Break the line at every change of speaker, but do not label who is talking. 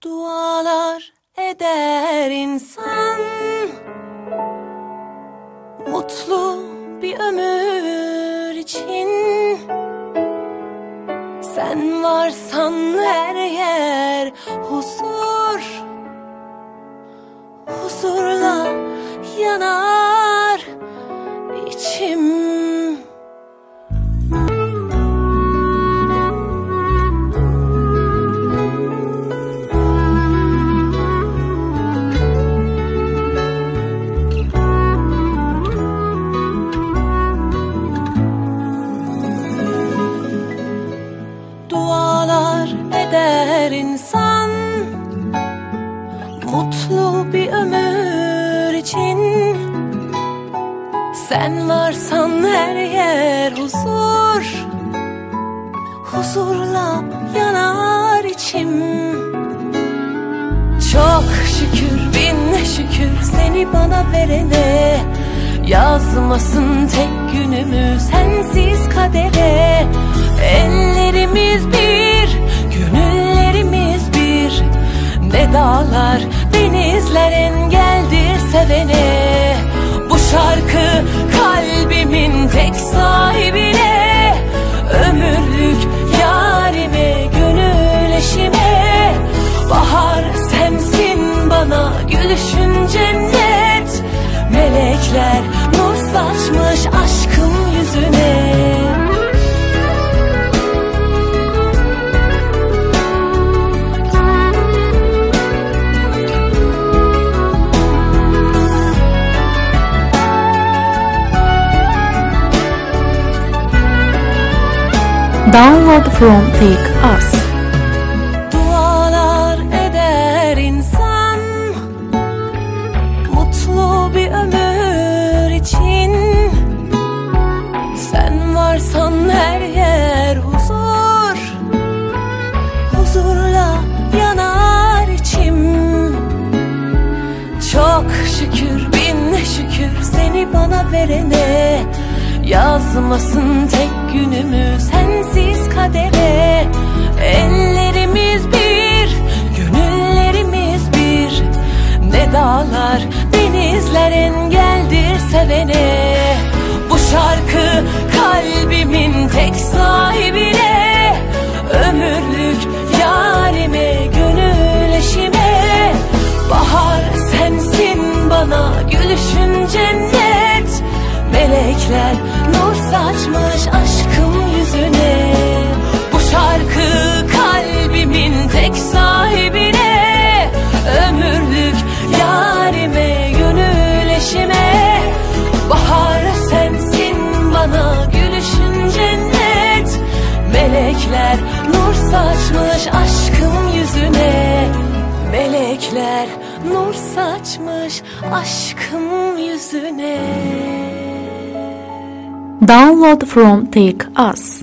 Dualar eder insan, mutlu bir ömür için. Sen varsan her yer huzur, huzurla yanar içim. Dualar eder insan, mutlu bir ömür için. Sen varsan her yer huzur, huzurla yanar içim. Çok şükür, bin şükür seni bana verene. Yazmasın tek günümü sensiz kadere. Ellerimiz bir, gönüllerimiz bir. Ne dağlar, denizler engeldir sevene. Bu şarkı kalbimin tek sahibine. Ömürlük yarime, gönül eşime. Bahar sensin bana, gülüşün cennet. Melekler nur saçmış aşkım yüzüne.
Download from Take Us.
Dualar eder insan, mutlu bir ömür için. Sen varsan her yer huzur, huzurla yanar içim. Çok şükür, bin şükür seni bana verene. Yazmasın tek günümü sensiz kadere. Ellerimiz bir, gönüllerimiz bir. Ne dağlar, denizler engeldir sevene. Bu şarkı kalbimin tek sahibine. Ömürlük yarime, gönül eşime. Bahar sensin bana, gülüşün cennet. Melekler nur saçmış aşkım yüzüne. Bu şarkı kalbimin tek sahibine. Ömürlük yarime, gönül eşime. Bahar sensin bana, gülüşün cennet. Melekler nur saçmış aşkım yüzüne. Melekler nur saçmış aşkım yüzüne.
Download from Take Us.